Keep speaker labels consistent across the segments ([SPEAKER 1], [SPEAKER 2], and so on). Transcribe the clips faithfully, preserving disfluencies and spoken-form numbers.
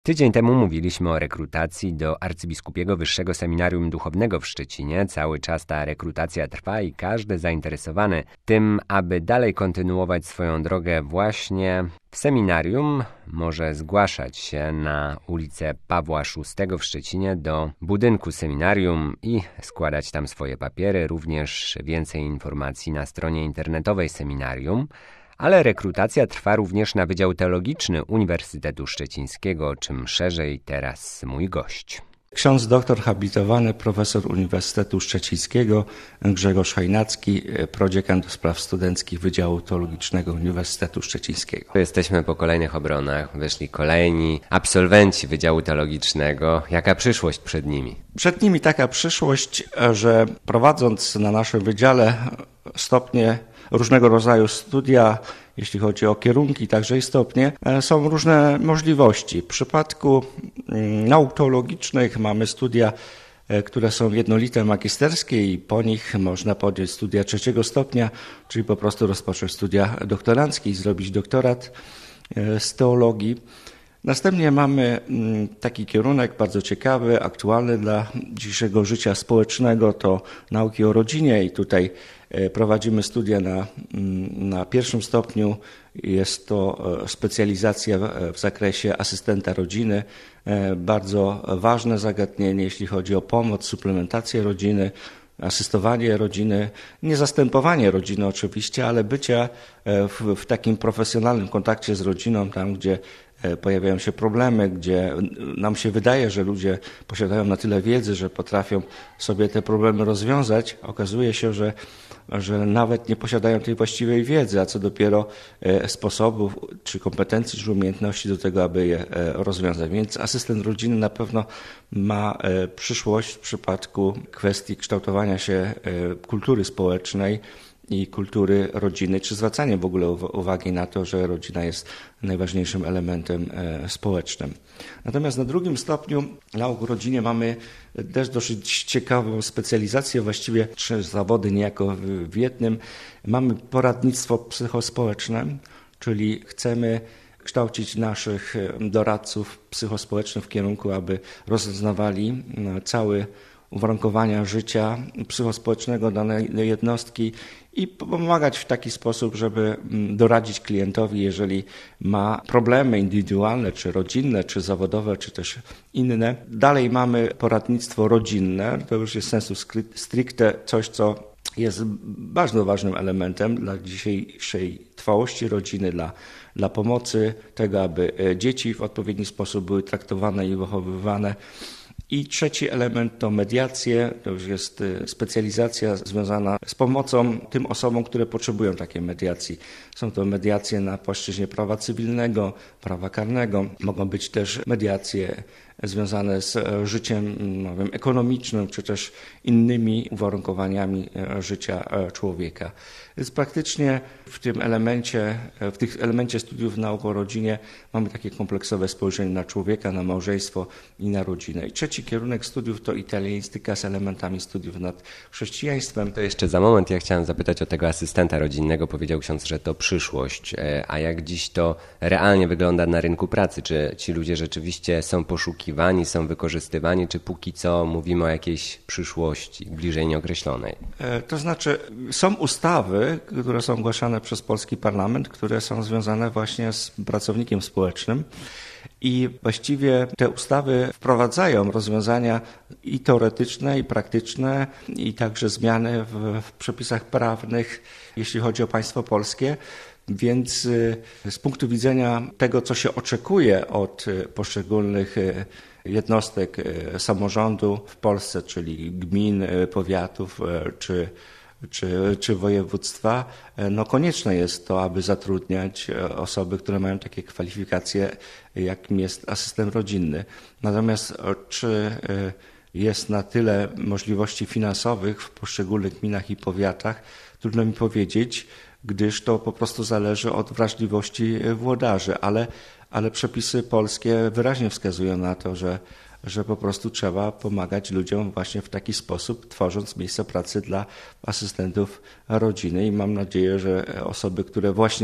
[SPEAKER 1] Tydzień temu mówiliśmy o rekrutacji do Arcybiskupiego Wyższego Seminarium Duchownego w Szczecinie. Cały czas ta rekrutacja trwa i każdy zainteresowany tym, aby dalej kontynuować swoją drogę właśnie w seminarium, może zgłaszać się na ulicę Pawła szóstego w Szczecinie do budynku seminarium i składać tam swoje papiery. Również więcej informacji na stronie internetowej seminarium. Ale rekrutacja trwa również na Wydział Teologiczny Uniwersytetu Szczecińskiego, o czym szerzej teraz mój gość.
[SPEAKER 2] Ksiądz doktor habilitowany, profesor Uniwersytetu Szczecińskiego Grzegorz Chojnacki, prodziekan do spraw studenckich Wydziału Teologicznego Uniwersytetu Szczecińskiego.
[SPEAKER 1] Jesteśmy po kolejnych obronach, wyszli kolejni absolwenci Wydziału Teologicznego. Jaka przyszłość przed nimi?
[SPEAKER 2] Przed nimi taka przyszłość, że prowadząc na naszym wydziale stopnie różnego rodzaju studia, jeśli chodzi o kierunki, także i stopnie, są różne możliwości. W przypadku nauk teologicznych mamy studia, które są jednolite magisterskie i po nich można podjąć studia trzeciego stopnia, czyli po prostu rozpocząć studia doktoranckie i zrobić doktorat z teologii. Następnie mamy taki kierunek bardzo ciekawy, aktualny dla dzisiejszego życia społecznego, to nauki o rodzinie i tutaj prowadzimy studia na, na pierwszym stopniu. Jest to specjalizacja w zakresie asystenta rodziny. Bardzo ważne zagadnienie, jeśli chodzi o pomoc, suplementację rodziny, asystowanie rodziny, nie zastępowanie rodziny oczywiście, ale bycia w, w takim profesjonalnym kontakcie z rodziną, tam gdzie pojawiają się problemy, gdzie nam się wydaje, że ludzie posiadają na tyle wiedzy, że potrafią sobie te problemy rozwiązać. Okazuje się, że, że nawet nie posiadają tej właściwej wiedzy, a co dopiero sposobów, czy kompetencji, czy umiejętności do tego, aby je rozwiązać. Więc asystent rodziny na pewno ma przyszłość w przypadku kwestii kształtowania się kultury społecznej i kultury rodziny, czy zwracanie w ogóle uwagi na to, że rodzina jest najważniejszym elementem społecznym. Natomiast na drugim stopniu nauk o rodzinie mamy też dosyć ciekawą specjalizację, właściwie trzy zawody niejako w jednym. Mamy poradnictwo psychospołeczne, czyli chcemy kształcić naszych doradców psychospołecznych w kierunku, aby rozeznawali cały uwarunkowania życia psychospołecznego danej jednostki i pomagać w taki sposób, żeby doradzić klientowi, jeżeli ma problemy indywidualne, czy rodzinne, czy zawodowe, czy też inne. Dalej mamy poradnictwo rodzinne, to już jest sensu stricte coś, co jest bardzo ważnym elementem dla dzisiejszej trwałości rodziny, dla, dla pomocy tego, aby dzieci w odpowiedni sposób były traktowane i wychowywane. I trzeci element to mediacje, to już jest specjalizacja związana z pomocą tym osobom, które potrzebują takiej mediacji. Są to mediacje na płaszczyźnie prawa cywilnego, prawa karnego, mogą być też mediacje związane z życiem, no wiem, ekonomicznym, czy też innymi uwarunkowaniami życia człowieka. Więc praktycznie w tym elemencie, w tych elemencie studiów nauk o rodzinie mamy takie kompleksowe spojrzenie na człowieka, na małżeństwo i na rodzinę. I trzeci kierunek studiów to italianistyka z elementami studiów nad chrześcijaństwem.
[SPEAKER 1] To jeszcze za moment ja chciałem zapytać o tego asystenta rodzinnego. Powiedział ksiądz, że to przyszłość. A jak dziś to realnie wygląda na rynku pracy? Czy ci ludzie rzeczywiście są poszukiwani, są wykorzystywani, czy póki co mówimy o jakiejś przyszłości bliżej nieokreślonej?
[SPEAKER 2] To znaczy są ustawy, które są ogłaszane przez polski parlament, które są związane właśnie z pracownikiem społecznym i właściwie te ustawy wprowadzają rozwiązania i teoretyczne, i praktyczne, i także zmiany w, w przepisach prawnych, jeśli chodzi o państwo polskie. Więc z punktu widzenia tego, co się oczekuje od poszczególnych jednostek samorządu w Polsce, czyli gmin, powiatów czy Czy, czy województwa, no konieczne jest to, aby zatrudniać osoby, które mają takie kwalifikacje, jakim jest asystent rodzinny. Natomiast czy jest na tyle możliwości finansowych w poszczególnych gminach i powiatach, trudno mi powiedzieć, gdyż to po prostu zależy od wrażliwości włodarzy, ale, ale przepisy polskie wyraźnie wskazują na to, że że po prostu trzeba pomagać ludziom właśnie w taki sposób, tworząc miejsca pracy dla asystentów rodziny i mam nadzieję, że osoby, które właśnie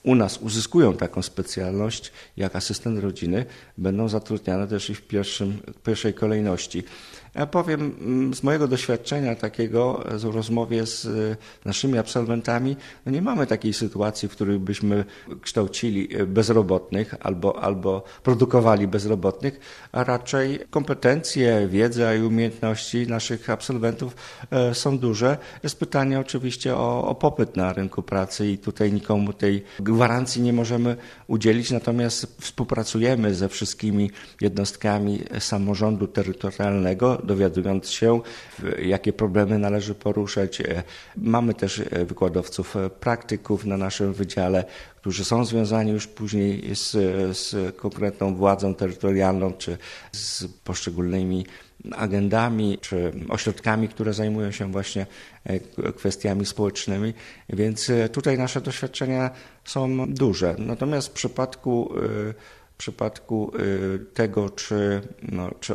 [SPEAKER 2] u nas uzyskują taką specjalność jak asystent rodziny, będą zatrudniane też i w pierwszym, pierwszej kolejności. Ja powiem z mojego doświadczenia takiego w rozmowie z naszymi absolwentami, no nie mamy takiej sytuacji, w której byśmy kształcili bezrobotnych albo, albo produkowali bezrobotnych, a raczej kompetencje, wiedza i umiejętności naszych absolwentów są duże. Jest pytanie oczywiście o, o popyt na rynku pracy i tutaj nikomu tej gwarancji nie możemy udzielić, natomiast współpracujemy ze wszystkimi jednostkami samorządu terytorialnego, dowiadując się, jakie problemy należy poruszać. Mamy też wykładowców praktyków na naszym wydziale, którzy są związani już później z, z konkretną władzą terytorialną, czy z poszczególnymi agendami, czy ośrodkami, które zajmują się właśnie kwestiami społecznymi, więc tutaj nasze doświadczenia są duże. Natomiast w przypadku W przypadku tego, czy, no, czy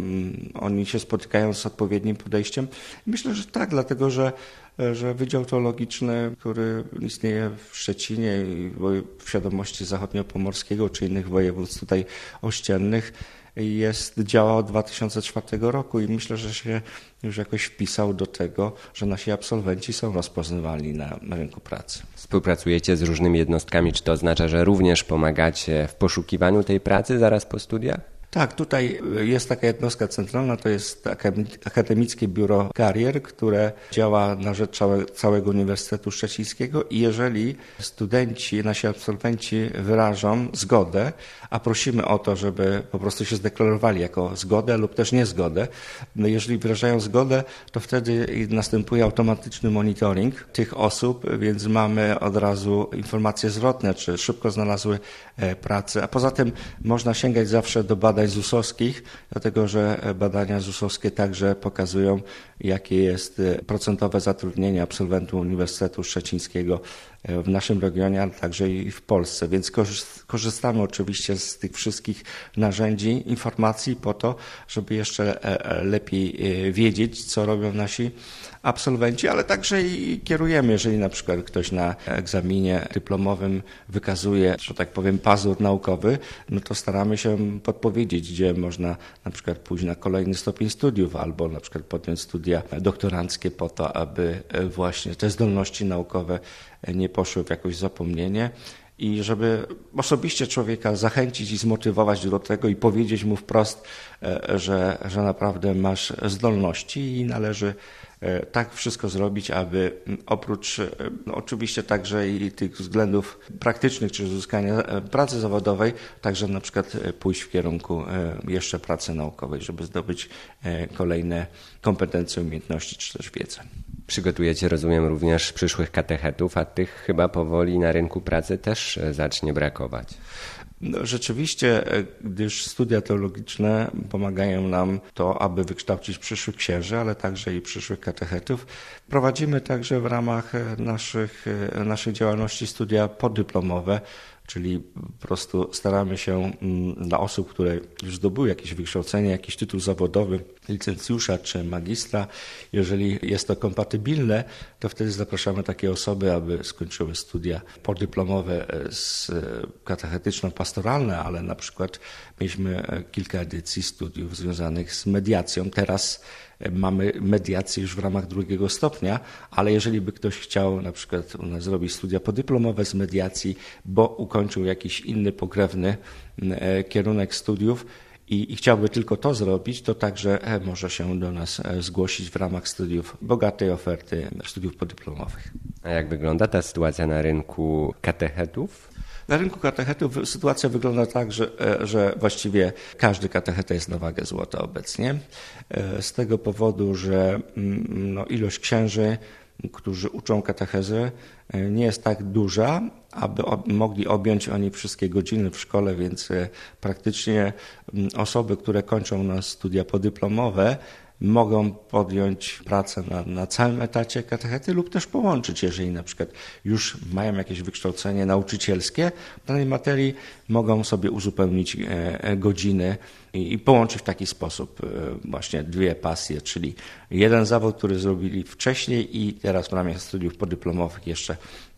[SPEAKER 2] oni się spotykają z odpowiednim podejściem, myślę, że tak, dlatego że, że Wydział Teologiczny, który istnieje w Szczecinie i w świadomości zachodniopomorskiego czy innych województw tutaj ościennych, jest, działa od dwa tysiące czwartego roku i myślę, że się już jakoś wpisał do tego, że nasi absolwenci są rozpoznawalni na, na rynku pracy.
[SPEAKER 1] Współpracujecie z różnymi jednostkami, czy to oznacza, że również pomagacie w poszukiwaniu tej pracy zaraz po studiach?
[SPEAKER 2] Tak, tutaj jest taka jednostka centralna, to jest Akademickie Biuro Karier, które działa na rzecz całe, całego Uniwersytetu Szczecińskiego i jeżeli studenci, nasi absolwenci wyrażą zgodę, a prosimy o to, żeby po prostu się zdeklarowali jako zgodę lub też niezgodę, no jeżeli wyrażają zgodę, to wtedy następuje automatyczny monitoring tych osób, więc mamy od razu informacje zwrotne, czy szybko znalazły pracę, a poza tym można sięgać zawsze do badań zusowskich, dlatego że badania zusowskie także pokazują, jakie jest procentowe zatrudnienie absolwentów Uniwersytetu Szczecińskiego w naszym regionie, ale także i w Polsce. Więc korzystamy oczywiście z tych wszystkich narzędzi, informacji po to, żeby jeszcze lepiej wiedzieć, co robią nasi absolwenci, ale także i kierujemy, jeżeli na przykład ktoś na egzaminie dyplomowym wykazuje, że tak powiem, pazur naukowy, no to staramy się podpowiedzieć, gdzie można na przykład pójść na kolejny stopień studiów albo na przykład podjąć studia doktoranckie po to, aby właśnie te zdolności naukowe nie poszły w jakieś zapomnienie i żeby osobiście człowieka zachęcić i zmotywować do tego i powiedzieć mu wprost, że, że naprawdę masz zdolności i należy tak wszystko zrobić, aby oprócz no oczywiście także i tych względów praktycznych, czy uzyskania pracy zawodowej, także na przykład pójść w kierunku jeszcze pracy naukowej, żeby zdobyć kolejne kompetencje, umiejętności, czy też wiedzę.
[SPEAKER 1] Przygotujecie, rozumiem, również przyszłych katechetów, a tych chyba powoli na rynku pracy też zacznie brakować.
[SPEAKER 2] No, rzeczywiście, gdyż studia teologiczne pomagają nam to, aby wykształcić przyszłych księży, ale także i przyszłych katechetów. Prowadzimy także w ramach naszych, naszej działalności studia podyplomowe, czyli po prostu staramy się dla osób, które już zdobyły jakieś wykształcenie, jakiś tytuł zawodowy, licencjusza czy magistra, jeżeli jest to kompatybilne, to wtedy zapraszamy takie osoby, aby skończyły studia podyplomowe z katechetyczno-pastoralne, ale na przykład mieliśmy kilka edycji studiów związanych z mediacją. Teraz mamy mediację już w ramach drugiego stopnia, ale jeżeli by ktoś chciał na przykład u nas zrobić studia podyplomowe z mediacji, bo ukończył jakiś inny pokrewny kierunek studiów i, i chciałby tylko to zrobić, to także może się do nas zgłosić w ramach studiów, bogatej oferty studiów podyplomowych.
[SPEAKER 1] A jak wygląda ta sytuacja na rynku katechetów?
[SPEAKER 2] Na rynku katechetów sytuacja wygląda tak, że, że właściwie każdy katecheta jest na wagę złota obecnie. Z tego powodu, że no, ilość księży, którzy uczą katechezę, nie jest tak duża, aby mogli objąć oni wszystkie godziny w szkole, więc praktycznie osoby, które kończą u nas studia podyplomowe, mogą podjąć pracę na, na całym etacie katechety lub też połączyć, jeżeli na przykład już mają jakieś wykształcenie nauczycielskie w danej materii, mogą sobie uzupełnić godziny i, i połączyć w taki sposób właśnie dwie pasje, czyli jeden zawód, który zrobili wcześniej i teraz w ramach studiów podyplomowych jeszcze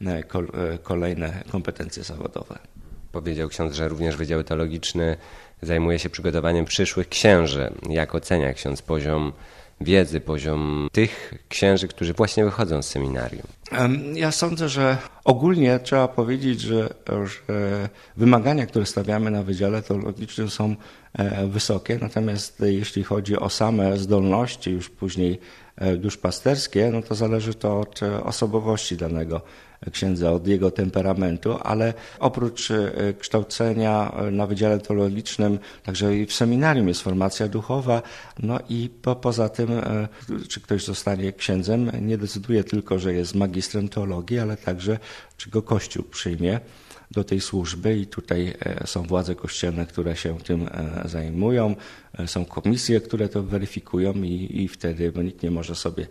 [SPEAKER 2] kolejne kompetencje zawodowe.
[SPEAKER 1] Powiedział ksiądz, że również Wydział Teologiczny zajmuje się przygotowaniem przyszłych księży. Jak ocenia ksiądz poziom wiedzy, poziom tych księży, którzy właśnie wychodzą z seminarium?
[SPEAKER 2] Ja sądzę, że ogólnie trzeba powiedzieć, że, że wymagania, które stawiamy na Wydziale Teologicznym, są wysokie, natomiast jeśli chodzi o same zdolności już później duszpasterskie, no to zależy to od osobowości danego księdza, od jego temperamentu, ale oprócz kształcenia na Wydziale Teologicznym, także i w seminarium jest formacja duchowa, no i po, poza tym, czy ktoś zostanie księdzem, nie decyduje tylko, że jest magistrem teologii, ale także, czy go Kościół przyjmie do tej służby i tutaj są władze kościelne, które się tym zajmują, są komisje, które to weryfikują i, i wtedy nikt nie może sobie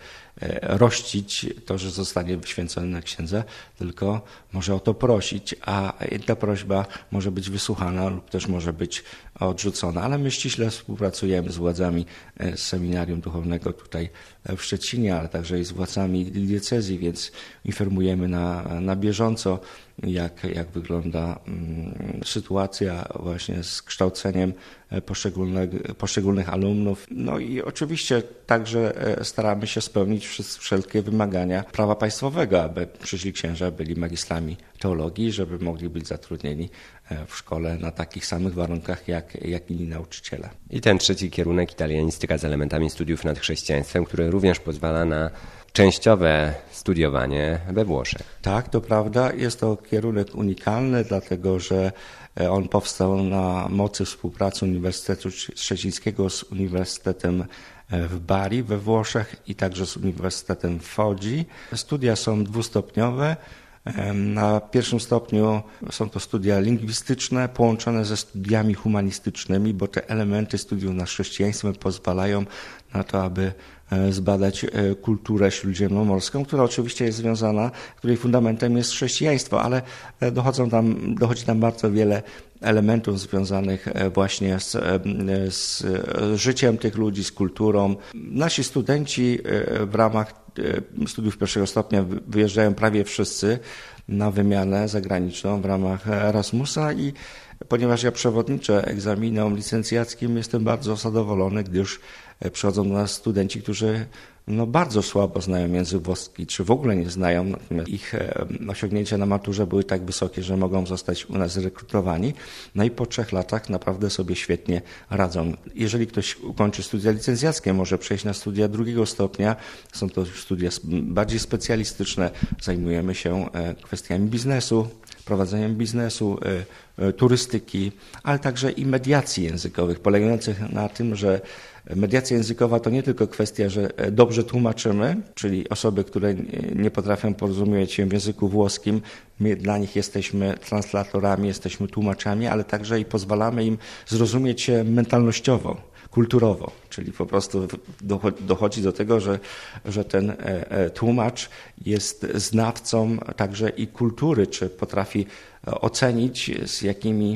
[SPEAKER 2] rościć to, że zostanie wyświęcony na księdza, tylko może o to prosić, a ta prośba może być wysłuchana lub też może być odrzucona, ale my ściśle współpracujemy z władzami z Seminarium Duchownego tutaj w Szczecinie, ale także i z władzami diecezji, więc informujemy na, na bieżąco, jak, jak wygląda um, sytuacja właśnie z kształceniem poszczególnych, poszczególnych alumnów. No i oczywiście także staramy się spełnić wszelkie wymagania prawa państwowego, aby przyszli księża byli magistrami teologii, żeby mogli być zatrudnieni w szkole na takich samych warunkach jak, jak inni nauczyciele.
[SPEAKER 1] I ten trzeci kierunek, italianistyka z elementami studiów nad chrześcijaństwem, który również pozwala na częściowe studiowanie we Włoszech.
[SPEAKER 2] Tak, to prawda. Jest to kierunek unikalny, dlatego że on powstał na mocy współpracy Uniwersytetu Szczecińskiego z Uniwersytetem w Bari we Włoszech i także z Uniwersytetem w Łodzi. Studia są dwustopniowe. Na pierwszym stopniu są to studia lingwistyczne połączone ze studiami humanistycznymi, bo te elementy studiów nad chrześcijaństwem pozwalają na to, aby zbadać kulturę śródziemnomorską, która oczywiście jest związana, której fundamentem jest chrześcijaństwo, ale dochodzą tam, dochodzi tam bardzo wiele elementów związanych właśnie z, z życiem tych ludzi, z kulturą. Nasi studenci w ramach studiów pierwszego stopnia wyjeżdżają prawie wszyscy na wymianę zagraniczną w ramach Erasmusa i ponieważ ja przewodniczę egzaminom licencjackim, jestem bardzo zadowolony, gdyż przychodzą do nas studenci, którzy no, bardzo słabo znają język włoski, czy w ogóle nie znają, natomiast ich osiągnięcia na maturze były tak wysokie, że mogą zostać u nas rekrutowani. No i po trzech latach naprawdę sobie świetnie radzą. Jeżeli ktoś ukończy studia licencjackie, może przejść na studia drugiego stopnia. Są to studia bardziej specjalistyczne. Zajmujemy się kwestiami biznesu, prowadzeniem biznesu, turystyki, ale także i mediacji językowych, polegających na tym, że mediacja językowa to nie tylko kwestia, że dobrze tłumaczymy, czyli osoby, które nie potrafią porozumiewać się w języku włoskim, my dla nich jesteśmy translatorami, jesteśmy tłumaczami, ale także i pozwalamy im zrozumieć się mentalnościowo, kulturowo, czyli po prostu dochodzi do tego, że, że ten tłumacz jest znawcą także i kultury, czy potrafi ocenić, z jakimi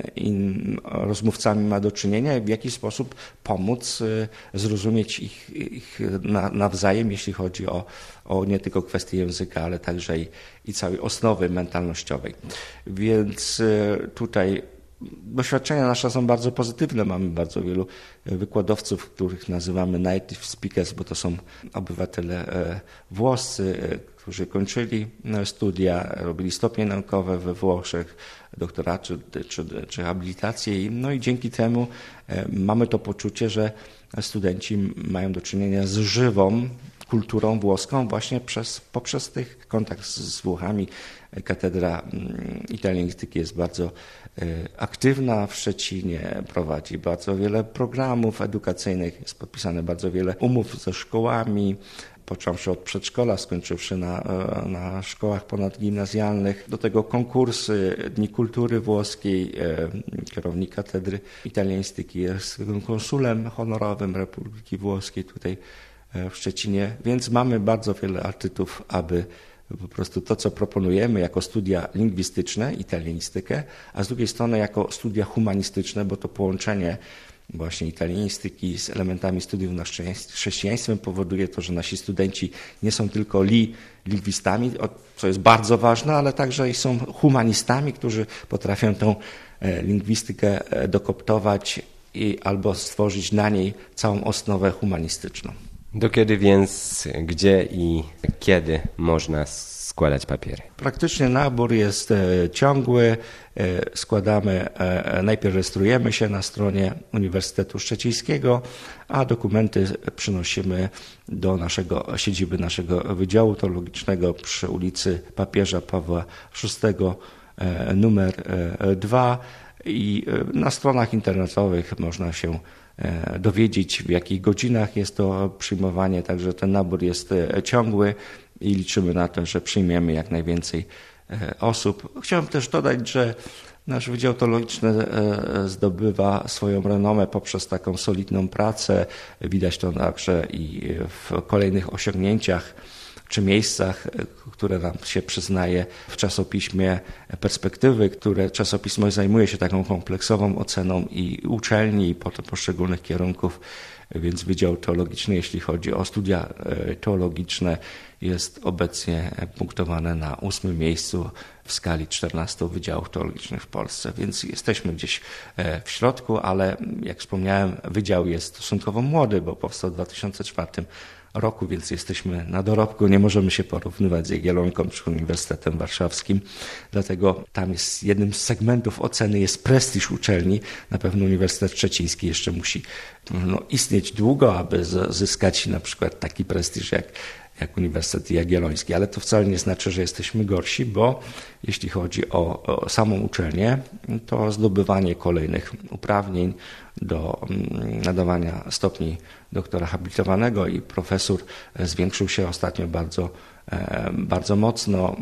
[SPEAKER 2] rozmówcami ma do czynienia i w jaki sposób pomóc zrozumieć ich, ich nawzajem, jeśli chodzi o, o nie tylko kwestie języka, ale także i, i całej osnowy mentalnościowej. Więc tutaj doświadczenia nasze są bardzo pozytywne. Mamy bardzo wielu wykładowców, których nazywamy native speakers, bo to są obywatele włoscy, którzy kończyli studia, robili stopnie naukowe we Włoszech, doktoraty czy, czy habilitację. No i dzięki temu mamy to poczucie, że studenci mają do czynienia z żywą kulturą włoską właśnie przez, poprzez tych kontakt z, z Włochami. Katedra italianistyki jest bardzo aktywna w Szczecinie, prowadzi bardzo wiele programów edukacyjnych, jest podpisane bardzo wiele umów ze szkołami. począwszy od przedszkola, skończywszy na, na szkołach ponadgimnazjalnych. Do tego konkursy, Dni Kultury Włoskiej, kierownik katedry italiaństyki jest konsulem honorowym Republiki Włoskiej tutaj w Szczecinie, więc mamy bardzo wiele atutów, aby po prostu to, co proponujemy jako studia lingwistyczne, italianistykę, a z drugiej strony jako studia humanistyczne, bo to połączenie właśnie italianistyki z elementami studiów nad chrześcijaństwem powoduje to, że nasi studenci nie są tylko li, lingwistami, co jest bardzo ważne, ale także są humanistami, którzy potrafią tą lingwistykę dokoptować i albo stworzyć na niej całą osnowę humanistyczną.
[SPEAKER 1] Do kiedy więc, gdzie i kiedy można składać papiery?
[SPEAKER 2] Praktycznie nabór jest ciągły. Składamy, najpierw rejestrujemy się na stronie Uniwersytetu Szczecińskiego, a dokumenty przynosimy do naszego siedziby naszego Wydziału Teologicznego przy ulicy Papieża Pawła szóstego numer dwa i na stronach internetowych można się dowiedzieć, w jakich godzinach jest to przyjmowanie, także ten nabór jest ciągły i liczymy na to, że przyjmiemy jak najwięcej osób. Chciałem też dodać, że nasz Wydział Teologiczny zdobywa swoją renomę poprzez taką solidną pracę. Widać to także i w kolejnych osiągnięciach czy miejscach, które nam się przyznaje w czasopiśmie Perspektywy, które czasopismo zajmuje się taką kompleksową oceną i uczelni, i poszczególnych kierunków, więc Wydział Teologiczny, jeśli chodzi o studia teologiczne, jest obecnie punktowany na ósmym miejscu w skali czternastu wydziałów teologicznych w Polsce, więc jesteśmy gdzieś w środku, ale jak wspomniałem, wydział jest stosunkowo młody, bo powstał w dwa tysiące czwartym roku, więc jesteśmy na dorobku, nie możemy się porównywać z Jagiellonką czy Uniwersytetem Warszawskim, dlatego tam jest jednym z segmentów oceny jest prestiż uczelni. Na pewno Uniwersytet Szczeciński jeszcze musi no, istnieć długo, aby zyskać na przykład taki prestiż jak jak Uniwersytet Jagielloński, ale to wcale nie znaczy, że jesteśmy gorsi, bo jeśli chodzi o, o samą uczelnię, to zdobywanie kolejnych uprawnień do nadawania stopni doktora habilitowanego i profesur zwiększył się ostatnio bardzo, bardzo mocno.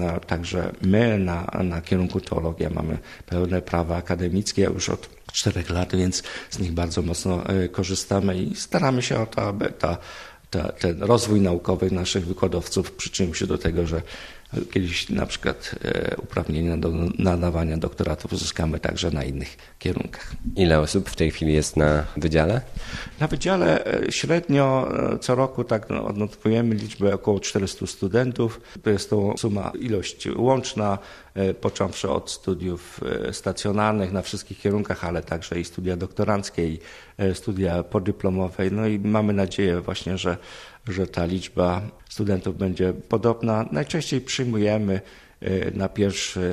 [SPEAKER 2] Także my na, na kierunku teologia mamy pełne prawa akademickie już od czterech lat, więc z nich bardzo mocno korzystamy i staramy się o to, aby ta Ta, ten rozwój naukowy naszych wykładowców przyczynił się do tego, że kiedyś na przykład uprawnienia do nadawania doktoratów uzyskamy także na innych kierunkach.
[SPEAKER 1] Ile osób w tej chwili jest na wydziale?
[SPEAKER 2] Na wydziale średnio co roku tak odnotowujemy liczbę około czterystu studentów. To jest to suma, ilość łączna, począwszy od studiów stacjonarnych na wszystkich kierunkach, ale także i studia doktoranckie i studia podyplomowe. No i mamy nadzieję właśnie, że, że ta liczba studentów będzie podobna. Najczęściej przyjmujemy na pierwszy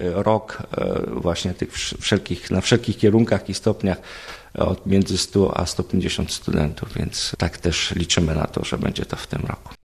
[SPEAKER 2] rok właśnie tych wszelkich, na wszelkich kierunkach i stopniach od między stu a stu pięćdziesięciu studentów, więc tak też liczymy na to, że będzie to w tym roku.